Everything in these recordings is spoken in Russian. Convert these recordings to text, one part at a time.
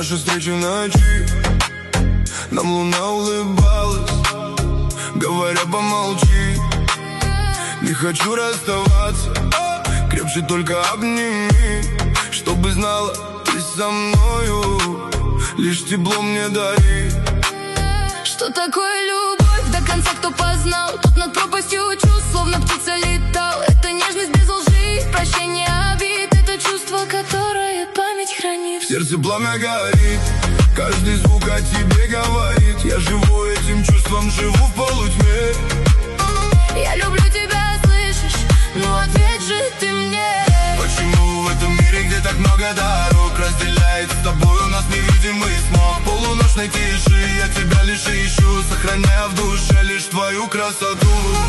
Наши встречи в ночи, нам луна улыбалась, говоря помолчи. Не хочу расставаться, крепче только обними, чтобы знала, ты со мною, лишь тепло мне дари. Что такое любовь? До конца кто познал, тот над пропастью чувств, словно птица летал. Это нежность без лжи, прощение обид, это чувство, которое память хранит. В сердце пламя горит, каждый звук о тебе говорит. Я живу этим чувством, живу в полутьме. Я люблю тебя, слышишь? Ну ответь же ты мне. Почему в этом мире, где так много дорог, разделяет с тобой у нас невидимый смог? В полуночной тиши я тебя лишь ищу, сохраняя в душе лишь твою красоту.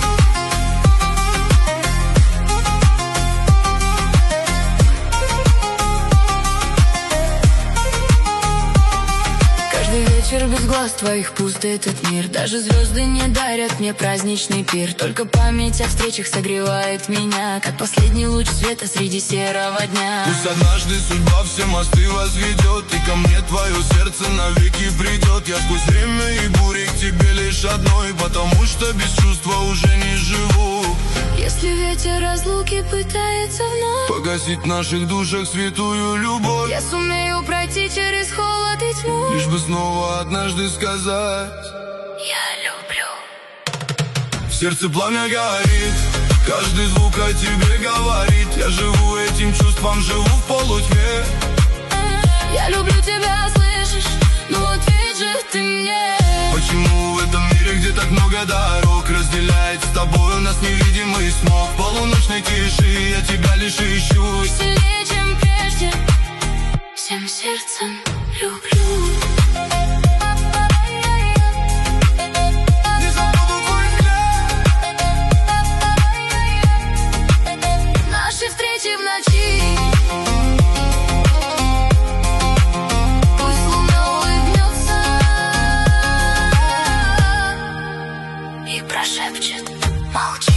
Вечер без глаз твоих пуст этот мир. Даже звезды не дарят мне праздничный пир. Только память о встречах согревает меня, как последний луч света среди серого дня. Пусть однажды судьба все мосты возведет, и ко мне твое сердце навеки придет. Я сквозь время и бури к тебе лишь одной, потому что без чувства уже не живу. Если ветер разлуки пытается вновь погасить в наших душах святую любовь, я сумею пройти через холод и тьму, лишь бы снова однажды сказать: я люблю. В сердце пламя горит, каждый звук о тебе говорит. Я живу этим чувством, живу в полутьме. Я люблю тебя, слышишь? Ну ответь же ты мне. Почему в этом мире, где так много дорог, разделяет с тобой у нас невидимый смог? В полуночной тиши я тебя лишь ищу, сильнее, чем прежде, всем сердцем люблю. Наши встречи в ночи, пусть луна улыбнется и прошепчет: молчи.